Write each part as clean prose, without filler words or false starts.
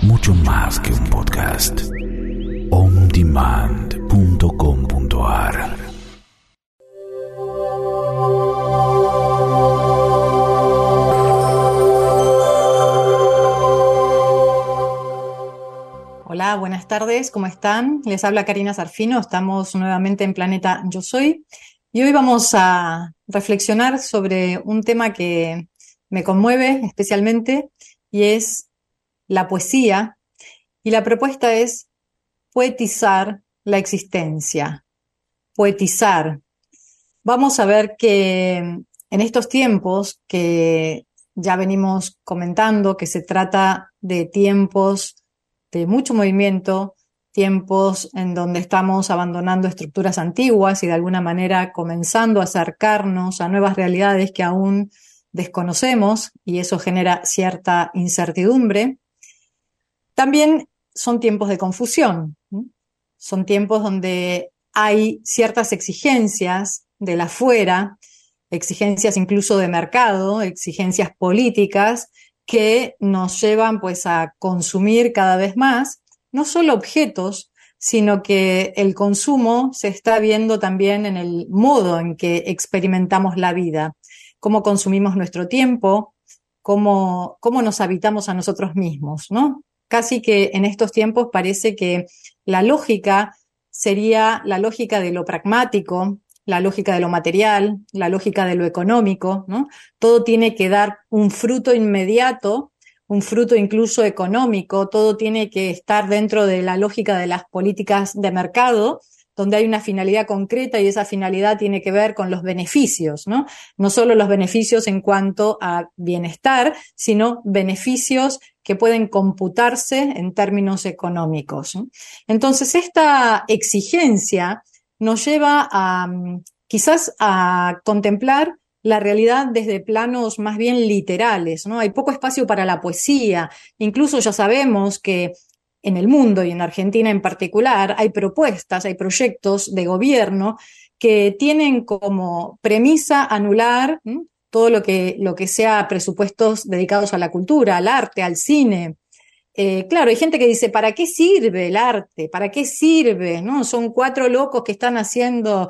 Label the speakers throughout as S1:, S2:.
S1: mucho más que un podcast. ondemand.com.ar.
S2: Hola, buenas tardes, ¿cómo están? Les habla Karina Zarfino, estamos nuevamente en Planeta Yo Soy y hoy vamos a reflexionar sobre un tema que me conmueve especialmente y es la poesía, y la propuesta es poetizar la existencia, poetizar. Vamos a ver que en estos tiempos que ya venimos comentando, que se trata de tiempos de mucho movimiento, tiempos en donde estamos abandonando estructuras antiguas y de alguna manera comenzando a acercarnos a nuevas realidades que aún desconocemos, y eso genera cierta incertidumbre. También son tiempos de confusión, ¿no? Son tiempos donde hay ciertas exigencias del afuera, exigencias incluso de mercado, exigencias políticas que nos llevan pues a consumir cada vez más, no solo objetos, sino que el consumo se está viendo también en el modo en que experimentamos la vida, cómo consumimos nuestro tiempo, cómo nos habitamos a nosotros mismos, ¿no? Casi que en estos tiempos parece que la lógica sería la lógica de lo pragmático, la lógica de lo material, la lógica de lo económico, ¿no? Todo tiene que dar un fruto inmediato, un fruto incluso económico, todo tiene que estar dentro de la lógica de las políticas de mercado, donde hay una finalidad concreta y esa finalidad tiene que ver con los beneficios, ¿no? No solo los beneficios en cuanto a bienestar, sino beneficios que pueden computarse en términos económicos, ¿no? Entonces, esta exigencia nos lleva a quizás a contemplar la realidad desde planos más bien literales, ¿no? Hay poco espacio para la poesía, incluso ya sabemos que en el mundo y en Argentina en particular hay propuestas, hay proyectos de gobierno que tienen como premisa anular todo lo que sea presupuestos dedicados a la cultura, al arte, al cine. Claro, hay gente que dice, ¿para qué sirve el arte? ¿Para qué sirve? ¿No? Son 4 locos que están haciendo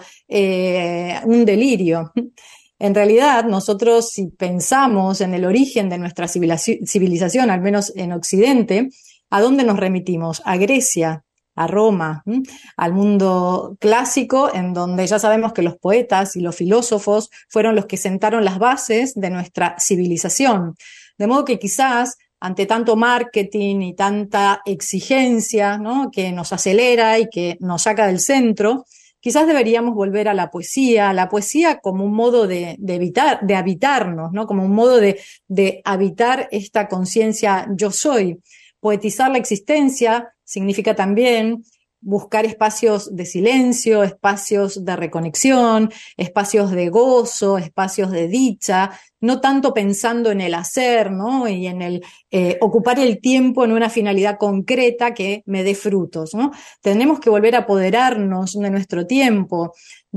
S2: un delirio. En realidad, nosotros si pensamos en el origen de nuestra civilización, al menos en Occidente, ¿a dónde nos remitimos? A Grecia, a Roma, al mundo clásico, en donde ya sabemos que los poetas y los filósofos fueron los que sentaron las bases de nuestra civilización. De modo que quizás ante tanto marketing y tanta exigencia, ¿no?, que nos acelera y que nos saca del centro, quizás deberíamos volver a la poesía como un modo de habitarnos, ¿no?, como un modo de habitar esta conciencia yo soy. Poetizar la existencia significa también buscar espacios de silencio, espacios de reconexión, espacios de gozo, espacios de dicha, no tanto pensando en el hacer, ¿no?, y en el ocupar el tiempo en una finalidad concreta que me dé frutos, ¿no? Tenemos que volver a apoderarnos de nuestro tiempo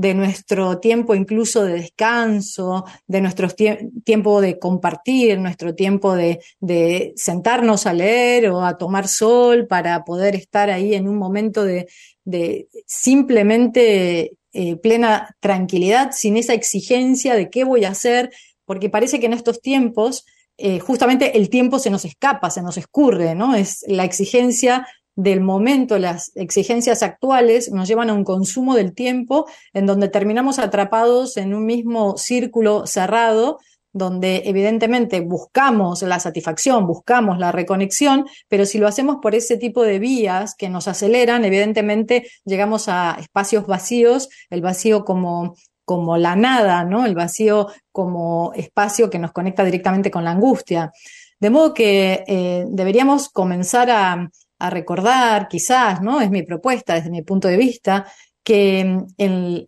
S2: incluso de descanso, de nuestro tiempo de compartir, nuestro tiempo de sentarnos a leer o a tomar sol para poder estar ahí en un momento de simplemente plena tranquilidad, sin esa exigencia de qué voy a hacer, porque parece que en estos tiempos justamente el tiempo se nos escapa, se nos escurre, ¿no? Es la exigencia del momento, las exigencias actuales nos llevan a un consumo del tiempo en donde terminamos atrapados en un mismo círculo cerrado, donde evidentemente buscamos la satisfacción, buscamos la reconexión, pero si lo hacemos por ese tipo de vías que nos aceleran, evidentemente llegamos a espacios vacíos, el vacío como la nada, ¿no? El vacío como espacio que nos conecta directamente con la angustia. De modo que deberíamos comenzar a recordar, quizás, ¿no?, es mi propuesta desde mi punto de vista, que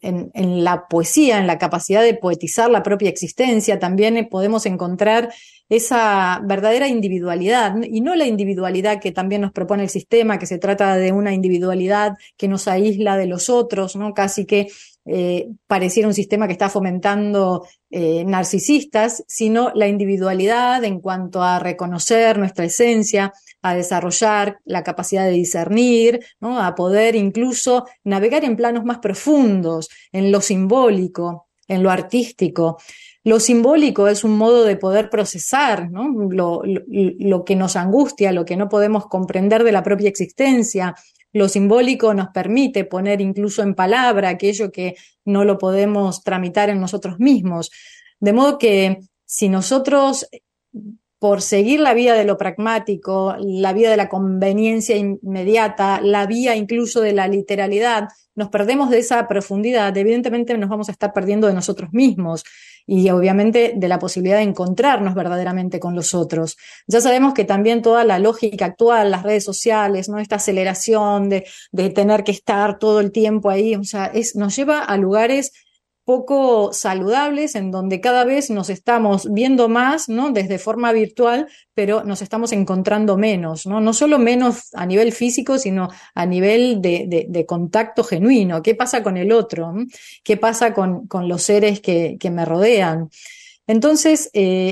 S2: en la poesía, en la capacidad de poetizar la propia existencia, también podemos encontrar esa verdadera individualidad, y no la individualidad que también nos propone el sistema, que se trata de una individualidad que nos aísla de los otros, ¿no? Casi que pareciera un sistema que está fomentando narcisistas, sino la individualidad en cuanto a reconocer nuestra esencia, a desarrollar la capacidad de discernir, ¿no? A poder incluso navegar en planos más profundos, en lo simbólico, en lo artístico. Lo simbólico es un modo de poder procesar, ¿no? Lo que nos angustia, lo que no podemos comprender de la propia existencia. Lo simbólico nos permite poner incluso en palabra aquello que no lo podemos tramitar en nosotros mismos. De modo que si nosotros, por seguir la vía de lo pragmático, la vía de la conveniencia inmediata, la vía incluso de la literalidad, nos perdemos de esa profundidad, evidentemente nos vamos a estar perdiendo de nosotros mismos y obviamente de la posibilidad de encontrarnos verdaderamente con los otros. Ya sabemos que también toda la lógica actual, las redes sociales, ¿no? Esta aceleración de tener que estar todo el tiempo ahí, o sea, nos lleva a lugares poco saludables en donde cada vez nos estamos viendo más, ¿no? Desde forma virtual, pero nos estamos encontrando menos, ¿no? No solo menos a nivel físico, sino a nivel de contacto genuino. ¿Qué pasa con el otro? ¿Qué pasa con los seres que me rodean? Entonces,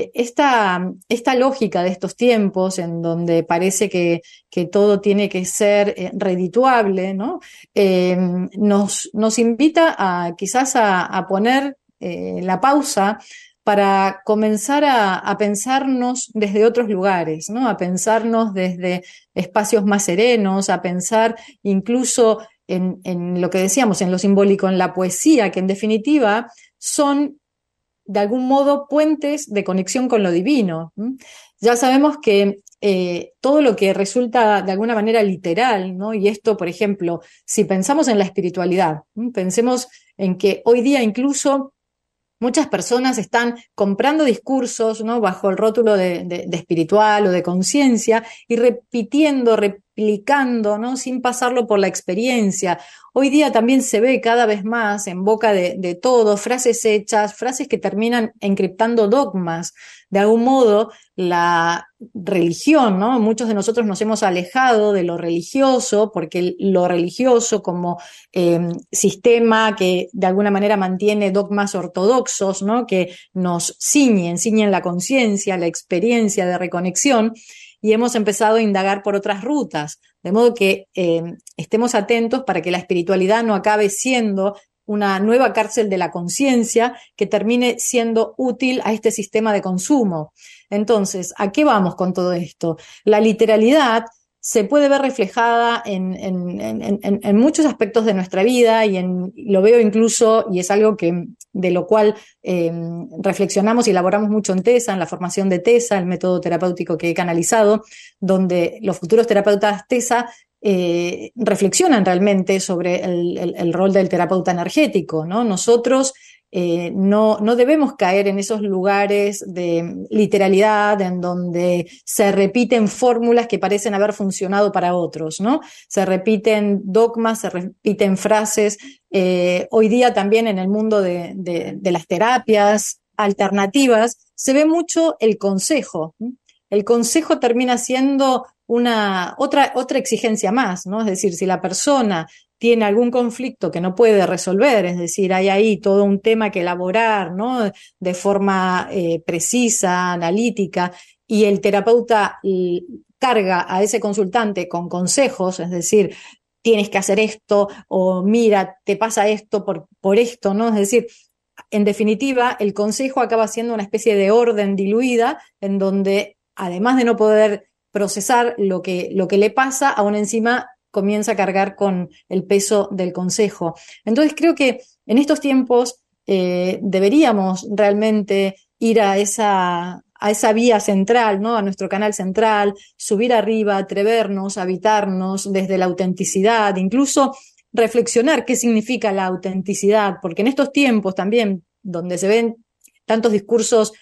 S2: esta lógica de estos tiempos en donde parece que todo tiene que ser redituable, ¿no? Nos invita a quizás a poner la pausa para comenzar a pensarnos desde otros lugares, ¿no? A pensarnos desde espacios más serenos, a pensar incluso en lo que decíamos, en lo simbólico, en la poesía, que en definitiva son de algún modo puentes de conexión con lo divino. Ya sabemos que todo lo que resulta de alguna manera literal, ¿no? Y esto, por ejemplo, si pensamos en la espiritualidad, pensemos en que hoy día incluso muchas personas están comprando discursos, ¿no? Bajo el rótulo de espiritual o de conciencia y replicando, ¿no? Sin pasarlo por la experiencia. Hoy día también se ve cada vez más en boca de todo, frases hechas, frases que terminan encriptando dogmas. De algún modo, la religión, ¿no? Muchos de nosotros nos hemos alejado de lo religioso, porque lo religioso como sistema que de alguna manera mantiene dogmas ortodoxos, ¿no? Que nos ciñen la conciencia, la experiencia de reconexión, y hemos empezado a indagar por otras rutas, de modo que estemos atentos para que la espiritualidad no acabe siendo una nueva cárcel de la conciencia que termine siendo útil a este sistema de consumo. Entonces, ¿a qué vamos con todo esto? La literalidad se puede ver reflejada en muchos aspectos de nuestra vida y lo veo incluso, y es algo de lo cual reflexionamos y elaboramos mucho en TESA, en la formación de TESA, el método terapéutico que he canalizado, donde los futuros terapeutas TESA reflexionan realmente sobre el rol del terapeuta energético, ¿no? Nosotros no debemos caer en esos lugares de literalidad en donde se repiten fórmulas que parecen haber funcionado para otros, ¿no? Se repiten dogmas, se repiten frases. Hoy día también en el mundo de las terapias alternativas se ve mucho el consejo. El consejo termina siendo otra exigencia más, ¿no? Es decir, si la persona tiene algún conflicto que no puede resolver, es decir, hay ahí todo un tema que elaborar, ¿no? De forma precisa, analítica, y el terapeuta carga a ese consultante con consejos, es decir, tienes que hacer esto, o mira, te pasa esto por esto, ¿no? Es decir, en definitiva, el consejo acaba siendo una especie de orden diluida en donde, además de no poder procesar lo que le pasa, aún encima comienza a cargar con el peso del consejo. Entonces creo que en estos tiempos deberíamos realmente ir a esa vía central, ¿no? A nuestro canal central, subir arriba, atrevernos, habitarnos desde la autenticidad, incluso reflexionar qué significa la autenticidad, porque en estos tiempos también, donde se ven tantos discursos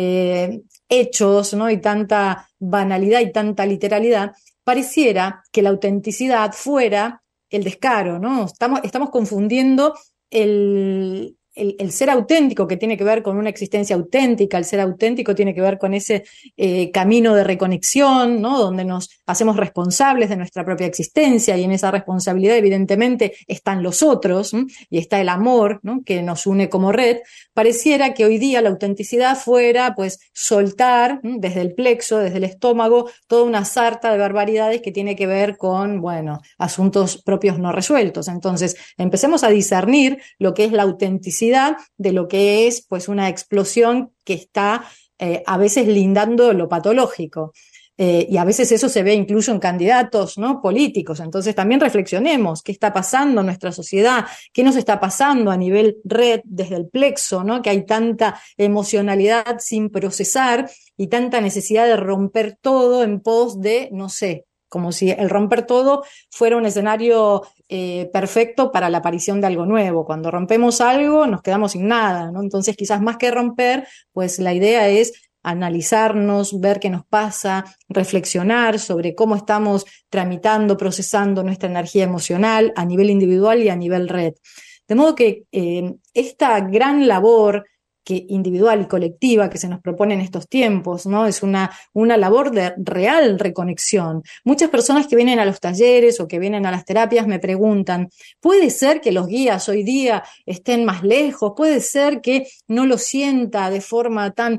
S2: hechos, ¿no? Y tanta banalidad y tanta literalidad, pareciera que la autenticidad fuera el descaro, ¿no? Estamos confundiendo el ser auténtico, que tiene que ver con una existencia auténtica, el ser auténtico tiene que ver con ese camino de reconexión, ¿no? Donde nos hacemos responsables de nuestra propia existencia, y en esa responsabilidad evidentemente están los otros, ¿m? Y está el amor, ¿no? Que nos une como red. Pareciera que hoy día la autenticidad fuera pues soltar, ¿m? Desde el plexo, desde el estómago, toda una sarta de barbaridades que tiene que ver con, bueno, asuntos propios no resueltos. Entonces, empecemos a discernir lo que es la autenticidad de lo que es pues una explosión que está a veces lindando lo patológico. Y a veces eso se ve incluso en candidatos, ¿no? Políticos. Entonces también reflexionemos qué está pasando en nuestra sociedad, qué nos está pasando a nivel red desde el plexo, ¿no? Que hay tanta emocionalidad sin procesar y tanta necesidad de romper todo en pos de, no sé, como si el romper todo fuera un escenario perfecto para la aparición de algo nuevo. Cuando rompemos algo nos quedamos sin nada, ¿no? Entonces quizás más que romper, pues la idea es analizarnos, ver qué nos pasa, reflexionar sobre cómo estamos tramitando, procesando nuestra energía emocional a nivel individual y a nivel red. De modo que esta gran labor que individual y colectiva que se nos propone en estos tiempos, ¿no? Es una labor de real reconexión. Muchas personas que vienen a los talleres o que vienen a las terapias me preguntan, ¿puede ser que los guías hoy día estén más lejos? ¿Puede ser que no lo sienta de forma tan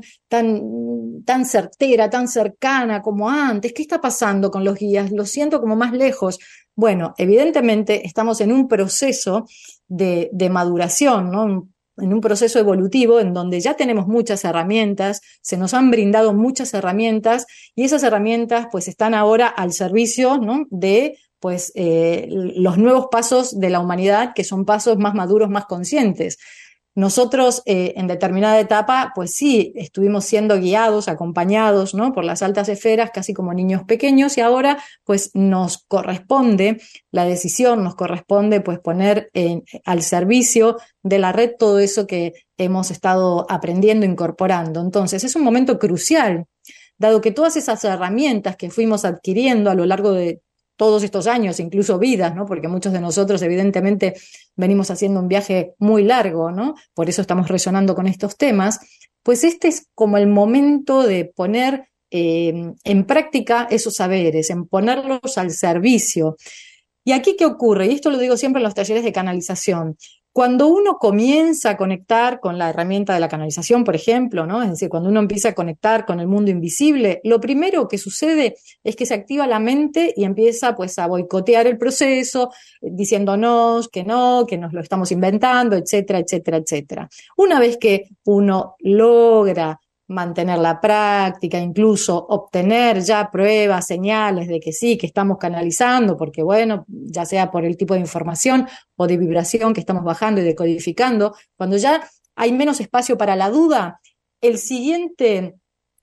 S2: certera, tan cercana como antes? ¿Qué está pasando con los guías? Lo siento como más lejos. Bueno, evidentemente estamos en un proceso de maduración, ¿no? En un proceso evolutivo en donde ya tenemos muchas herramientas, se nos han brindado muchas herramientas, y esas herramientas pues están ahora al servicio, ¿no? De pues los nuevos pasos de la humanidad, que son pasos más maduros, más conscientes. Nosotros en determinada etapa, pues sí, estuvimos siendo guiados, acompañados, ¿no? Por las altas esferas, casi como niños pequeños, y ahora pues nos corresponde la decisión, nos corresponde pues poner al servicio de la red todo eso que hemos estado aprendiendo, incorporando. Entonces es un momento crucial, dado que todas esas herramientas que fuimos adquiriendo a lo largo de todos estos años, incluso vidas, ¿no? Porque muchos de nosotros evidentemente venimos haciendo un viaje muy largo, ¿no? Por eso estamos resonando con estos temas. Pues este es como el momento de poner en práctica esos saberes, en ponerlos al servicio. ¿Y aquí qué ocurre? Y esto lo digo siempre en los talleres de canalización. Cuando uno comienza a conectar con la herramienta de la canalización, por ejemplo, ¿no? Es decir, cuando uno empieza a conectar con el mundo invisible, lo primero que sucede es que se activa la mente y empieza pues a boicotear el proceso, diciéndonos que no, que nos lo estamos inventando, etcétera, etcétera, etcétera. Una vez que uno logra mantener la práctica, incluso obtener ya pruebas, señales de que sí, que estamos canalizando, porque bueno, ya sea por el tipo de información o de vibración que estamos bajando y decodificando, cuando ya hay menos espacio para la duda, el siguiente,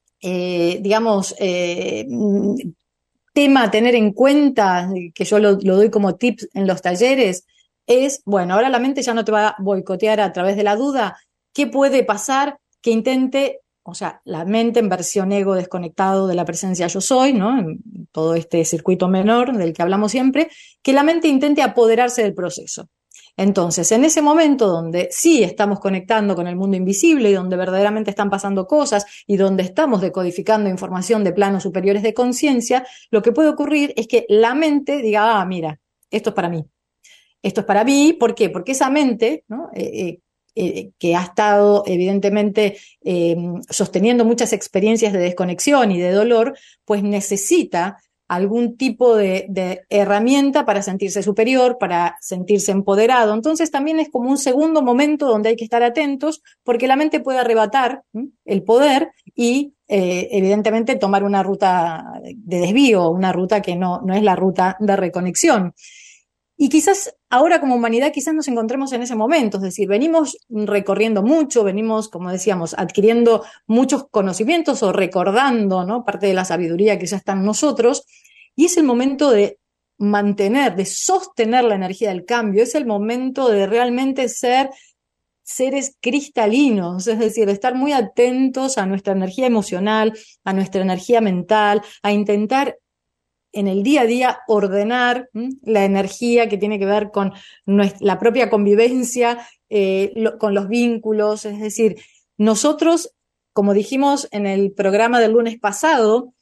S2: tema a tener en cuenta, que yo lo doy como tips en los talleres, es, bueno, ahora la mente ya no te va a boicotear a través de la duda. ¿Qué puede pasar? Que intente, o sea, la mente en versión ego desconectado de la presencia yo soy, ¿no? En todo este circuito menor del que hablamos siempre, que la mente intente apoderarse del proceso. Entonces, en ese momento donde sí estamos conectando con el mundo invisible y donde verdaderamente están pasando cosas y donde estamos decodificando información de planos superiores de conciencia, lo que puede ocurrir es que la mente diga, ah, mira, esto es para mí. Esto es para mí, ¿por qué? Porque esa mente, ¿no? Que ha estado evidentemente sosteniendo muchas experiencias de desconexión y de dolor, pues necesita algún tipo de herramienta para sentirse superior, para sentirse empoderado. Entonces también es como un segundo momento donde hay que estar atentos, porque la mente puede arrebatar el poder y evidentemente tomar una ruta de desvío, una ruta que no es la ruta de reconexión. Y quizás ahora como humanidad quizás nos encontremos en ese momento, es decir, venimos recorriendo mucho, venimos, como decíamos, adquiriendo muchos conocimientos o recordando, ¿no? Parte de la sabiduría que ya está en nosotros, y es el momento de mantener, de sostener la energía del cambio, es el momento de realmente ser seres cristalinos, es decir, de estar muy atentos a nuestra energía emocional, a nuestra energía mental, a intentar en el día a día ordenar la energía que tiene que ver con la propia convivencia con los vínculos. Es decir, nosotros, como dijimos en el programa del lunes pasado,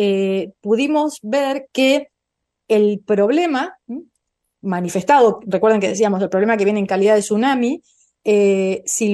S2: pudimos ver que el problema manifestado, recuerden que decíamos el problema que viene en calidad de tsunami, si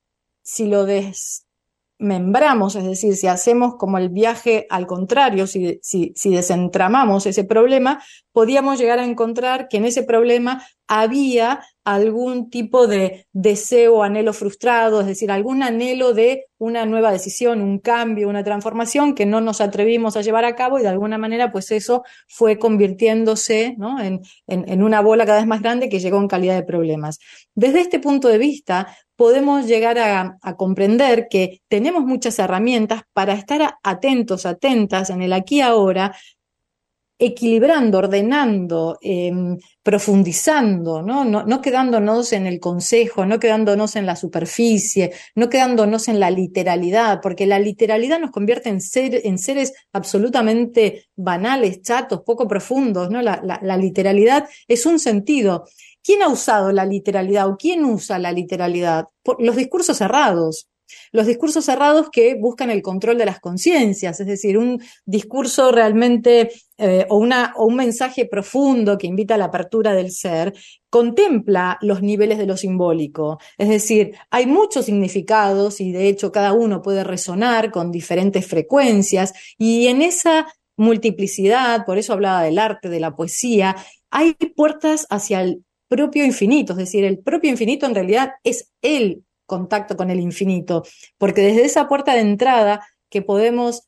S2: lo desmembramos, es decir, si hacemos como el viaje al contrario, si desentramamos ese problema, podíamos llegar a encontrar que en ese problema había algún tipo de deseo o anhelo frustrado, es decir, algún anhelo de una nueva decisión, un cambio, una transformación que no nos atrevimos a llevar a cabo y de alguna manera pues eso fue convirtiéndose, ¿no?, en una bola cada vez más grande que llegó en calidad de problemas. Desde este punto de vista podemos llegar a comprender que tenemos muchas herramientas para estar atentos, atentas en el aquí y ahora, equilibrando, ordenando, profundizando, ¿no? No quedándonos en el consejo, no quedándonos en la superficie, no quedándonos en la literalidad, porque la literalidad nos convierte en seres absolutamente banales, chatos, poco profundos, ¿no? La literalidad es un sentido. ¿Quién ha usado la literalidad o quién usa la literalidad? Los discursos cerrados. Los discursos cerrados que buscan el control de las conciencias, es decir, un discurso realmente o un mensaje profundo que invita a la apertura del ser, contempla los niveles de lo simbólico. Es decir, hay muchos significados y de hecho cada uno puede resonar con diferentes frecuencias y en esa multiplicidad, por eso hablaba del arte, de la poesía, hay puertas hacia el propio infinito, es decir, el propio infinito en realidad es el contacto con el infinito, porque desde esa puerta de entrada que podemos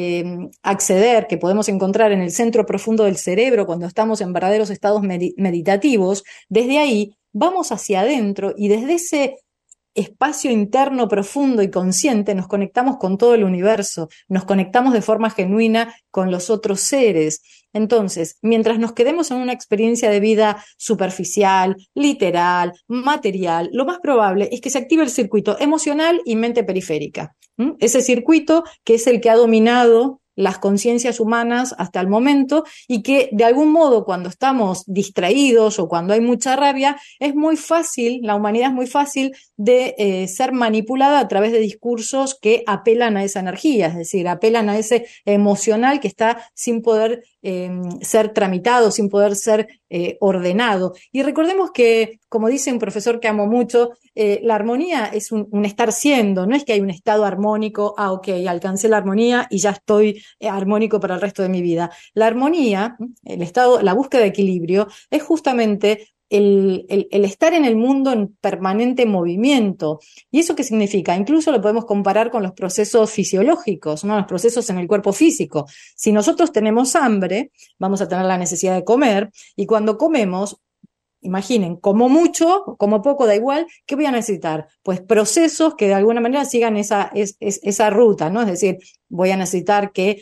S2: acceder, que podemos encontrar en el centro profundo del cerebro cuando estamos en verdaderos estados meditativos, desde ahí vamos hacia adentro y desde ese espacio interno profundo y consciente nos conectamos con todo el universo, nos conectamos de forma genuina con los otros seres. Entonces, mientras nos quedemos en una experiencia de vida superficial, literal, material, lo más probable es que se active el circuito emocional y mente periférica. Ese circuito que es el que ha dominado las conciencias humanas hasta el momento y que de algún modo cuando estamos distraídos o cuando hay mucha rabia es muy fácil, la humanidad es muy fácil de ser manipulada a través de discursos que apelan a esa energía, es decir, apelan a ese emocional que está sin poder ser tramitado, sin poder ser ordenado. Y recordemos que, como dice un profesor que amo mucho, la armonía es un estar siendo, no es que hay un estado armónico, ok, alcancé la armonía y ya estoy armónico para el resto de mi vida. La armonía, el estado, la búsqueda de equilibrio, es justamente el estar en el mundo en permanente movimiento. ¿Y eso qué significa? Incluso lo podemos comparar con los procesos fisiológicos, ¿no? Los procesos en el cuerpo físico. Si nosotros tenemos hambre, vamos a tener la necesidad de comer, y cuando comemos, imaginen, como mucho, como poco, da igual, ¿qué voy a necesitar? Pues procesos que de alguna manera sigan esa ruta, ¿no? Es decir, voy a necesitar que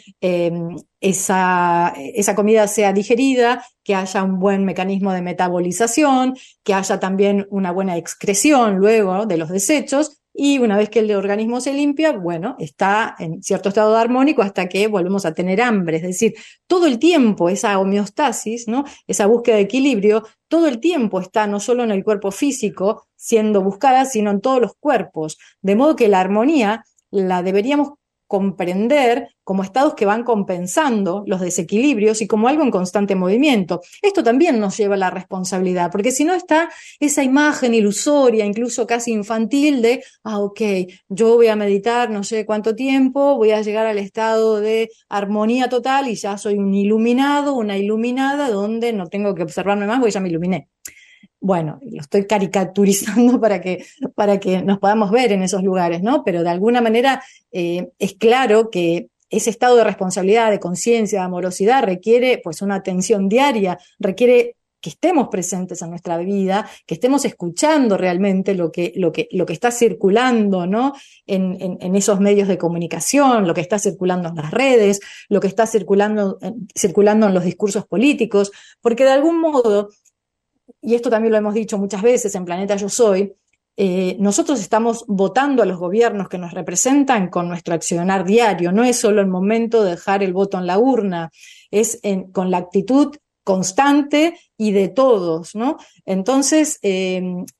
S2: esa comida sea digerida, que haya un buen mecanismo de metabolización, que haya también una buena excreción luego de los desechos, y una vez que el organismo se limpia, bueno, está en cierto estado armónico hasta que volvemos a tener hambre. Es decir, todo el tiempo esa homeostasis, ¿no?, esa búsqueda de equilibrio, todo el tiempo está no solo en el cuerpo físico siendo buscada, sino en todos los cuerpos. De modo que la armonía la deberíamos comprender como estados que van compensando los desequilibrios y como algo en constante movimiento. Esto también nos lleva a la responsabilidad, porque si no está esa imagen ilusoria, incluso casi infantil de, ok, yo voy a meditar no sé cuánto tiempo, voy a llegar al estado de armonía total y ya soy un iluminado, una iluminada, donde no tengo que observarme más porque ya me iluminé. Bueno, lo estoy caricaturizando para que nos podamos ver en esos lugares, ¿no? Pero de alguna manera es claro que ese estado de responsabilidad, de conciencia, de amorosidad requiere pues una atención diaria, requiere que estemos presentes en nuestra vida, que estemos escuchando realmente lo que está circulando, ¿no?, en esos medios de comunicación, lo que está circulando en las redes, lo que está circulando en los discursos políticos, porque de algún modo, y esto también lo hemos dicho muchas veces en Planeta Yo Soy, nosotros estamos votando a los gobiernos que nos representan con nuestro accionar diario. No es solo el momento de dejar el voto en la urna, es con la actitud constante y de todos, ¿no? Entonces,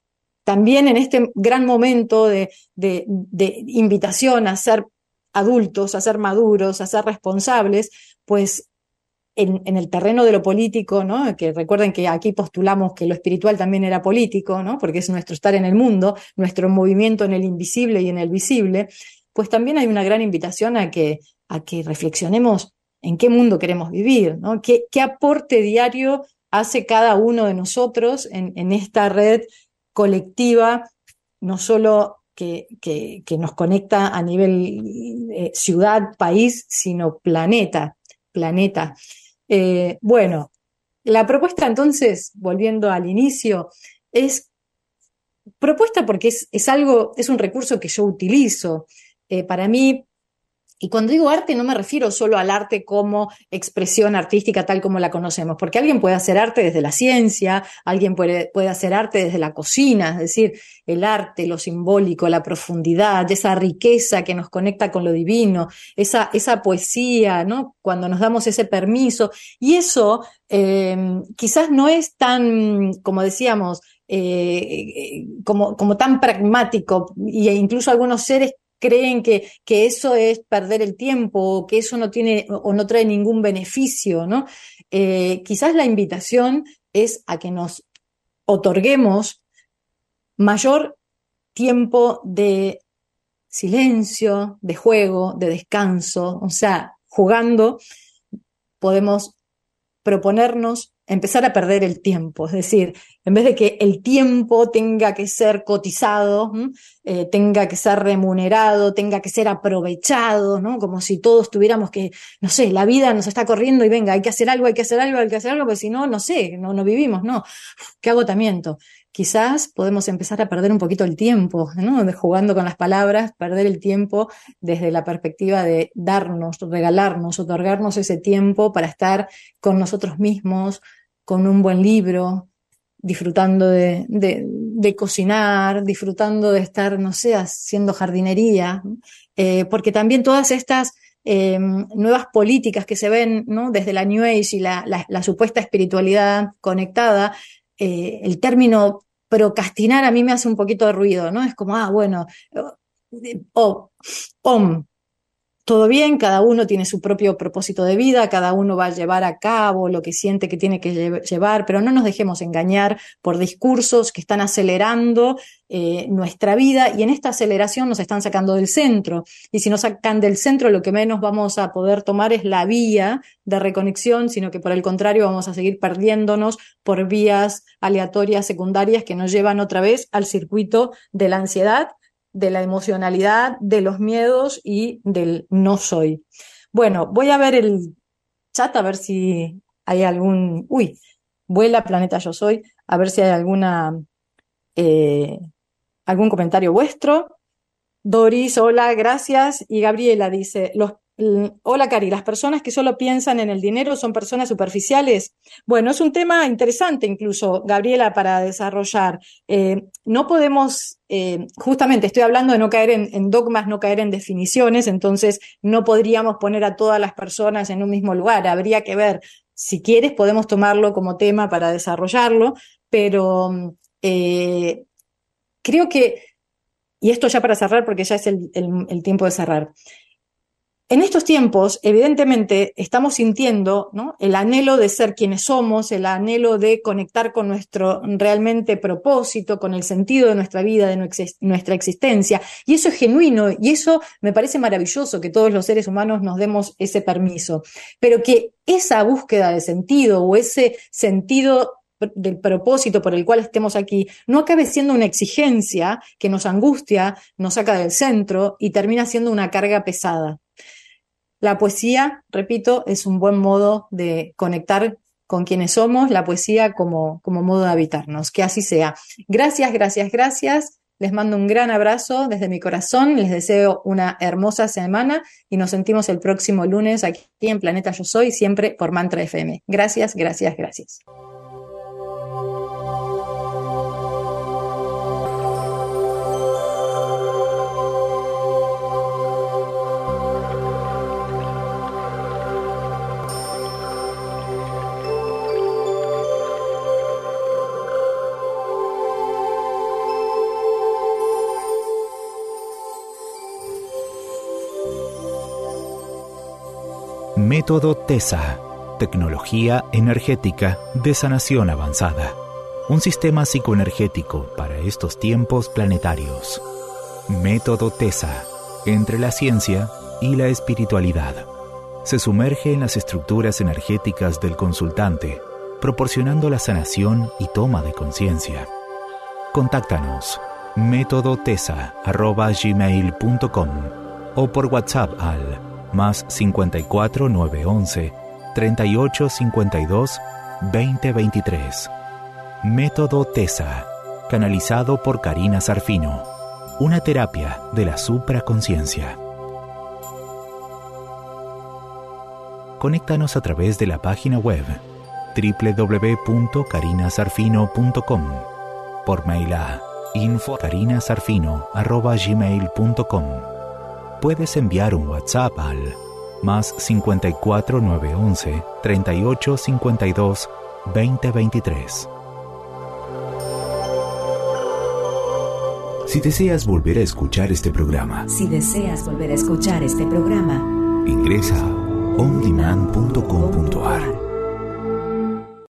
S2: también en este gran momento de invitación a ser adultos, a ser maduros, a ser responsables, pues en el terreno de lo político, ¿no? Que recuerden que aquí postulamos que lo espiritual también era político, ¿no? Porque es nuestro estar en el mundo, nuestro movimiento en el invisible y en el visible, pues también hay una gran invitación a que reflexionemos en qué mundo queremos vivir, ¿no? ¿Qué aporte diario hace cada uno de nosotros en esta red colectiva, no solo que nos conecta a nivel ciudad, país, sino planeta. Bueno, la propuesta entonces, volviendo al inicio, es propuesta porque es un recurso que yo utilizo. Para mí, y cuando digo arte no me refiero solo al arte como expresión artística tal como la conocemos, porque alguien puede hacer arte desde la ciencia, alguien puede hacer arte desde la cocina, es decir, el arte, lo simbólico, la profundidad, esa riqueza que nos conecta con lo divino, esa poesía, ¿no? Cuando nos damos ese permiso. Y eso quizás no es tan, como decíamos, como tan pragmático, e incluso algunos seres creen que eso es perder el tiempo, o que eso no tiene o no trae ningún beneficio, ¿no? Quizás la invitación es a que nos otorguemos mayor tiempo de silencio, de juego, de descanso, o sea, jugando podemos proponernos empezar a perder el tiempo, es decir, en vez de que el tiempo tenga que ser cotizado, tenga que ser remunerado, tenga que ser aprovechado, ¿no? Como si todos tuviéramos que, no sé, la vida nos está corriendo y venga, hay que hacer algo, hay que hacer algo, hay que hacer algo, porque si no, no sé, no vivimos, no. Qué agotamiento. Quizás podemos empezar a perder un poquito el tiempo, ¿no? Jugando con las palabras, perder el tiempo desde la perspectiva de darnos, regalarnos, otorgarnos ese tiempo para estar con nosotros mismos, con un buen libro, disfrutando de cocinar, disfrutando de estar, no sé, haciendo jardinería, porque también todas estas nuevas políticas que se ven, ¿no? Desde la New Age y la supuesta espiritualidad conectada, el término procrastinar a mí me hace un poquito de ruido, ¿no? Es como, bueno, om, todo bien, cada uno tiene su propio propósito de vida, cada uno va a llevar a cabo lo que siente que tiene que llevar, pero no nos dejemos engañar por discursos que están acelerando nuestra vida, y en esta aceleración nos están sacando del centro. Y si nos sacan del centro, lo que menos vamos a poder tomar es la vía de reconexión, sino que por el contrario vamos a seguir perdiéndonos por vías aleatorias secundarias que nos llevan otra vez al circuito de la ansiedad, de la emocionalidad, de los miedos y del no soy. Bueno, voy a ver el chat a ver si hay algún... Uy, vuela Planeta Yo Soy, a ver si hay algún comentario vuestro. Doris, hola, gracias. Y Gabriela dice, hola Cari, ¿las personas que solo piensan en el dinero son personas superficiales? Bueno, es un tema interesante incluso, Gabriela, para desarrollar. No podemos, justamente estoy hablando de no caer en dogmas, no caer en definiciones, entonces no podríamos poner a todas las personas en un mismo lugar. Habría que ver, si quieres podemos tomarlo como tema para desarrollarlo, pero creo que, y esto ya para cerrar porque ya es el tiempo de cerrar. En estos tiempos, evidentemente, estamos sintiendo, ¿no?, el anhelo de ser quienes somos, el anhelo de conectar con nuestro realmente propósito, con el sentido de nuestra vida, de nuestra existencia. Y eso es genuino, y eso me parece maravilloso, que todos los seres humanos nos demos ese permiso. Pero que esa búsqueda de sentido o ese sentido del propósito por el cual estemos aquí, no acabe siendo una exigencia que nos angustia, nos saca del centro y termina siendo una carga pesada. La poesía, repito, es un buen modo de conectar con quienes somos, la poesía como modo de habitarnos. Que así sea. Gracias, gracias, gracias. Les mando un gran abrazo desde mi corazón. Les deseo una hermosa semana y nos sentimos el próximo lunes aquí en Planeta Yo Soy, siempre por Mantra FM. Gracias, gracias, gracias.
S1: Método TESA, tecnología energética de sanación avanzada. Un sistema psicoenergético para estos tiempos planetarios. Método TESA, entre la ciencia y la espiritualidad. Se sumerge en las estructuras energéticas del consultante, proporcionando la sanación y toma de conciencia. Contáctanos métodotesa@gmail.com o por WhatsApp al +54 911 38 52 20 23. Método TESA, canalizado por Karina Zarfino, una terapia de la supraconciencia. Conéctanos a través de la página web www.karinazarfino.com, por mail a info@karinazarfino@gmail.com. Puedes enviar un WhatsApp al +54 911 38 52 20 23. Si deseas volver a escuchar este programa,
S3: ingresa a ondemand.com.